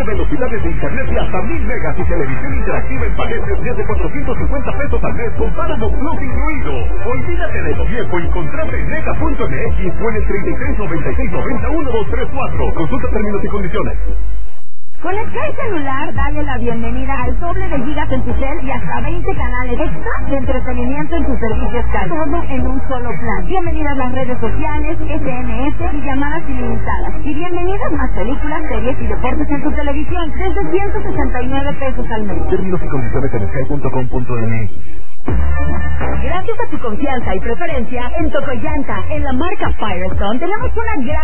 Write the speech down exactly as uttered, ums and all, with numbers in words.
doble velocidades de internet y hasta mil megas y televisión interactiva en paquetes desde cuatrocientos cincuenta pesos al mes con Paramount Plus incluido. Olvídate de lo viejo y contrata en mega punto m x o en el treinta y seis noventa y seis noventa uno dos tres cuatro. Consulta términos y condiciones. Con Sky Celular, dale la bienvenida al doble de gigas en tu cel y hasta veinte canales extra de entretenimiento en tu servicio Sky. Todo en un solo plan. Bienvenidas las redes sociales, S M S y llamadas ilimitadas. Y bienvenidas más películas, series y deportes en tu televisión desde ciento sesenta y nueve pesos al mes. Términos y condiciones en sky punto com punto m x. Gracias a tu confianza y preferencia en Tocoyanta, en la marca Firestone, tenemos una gran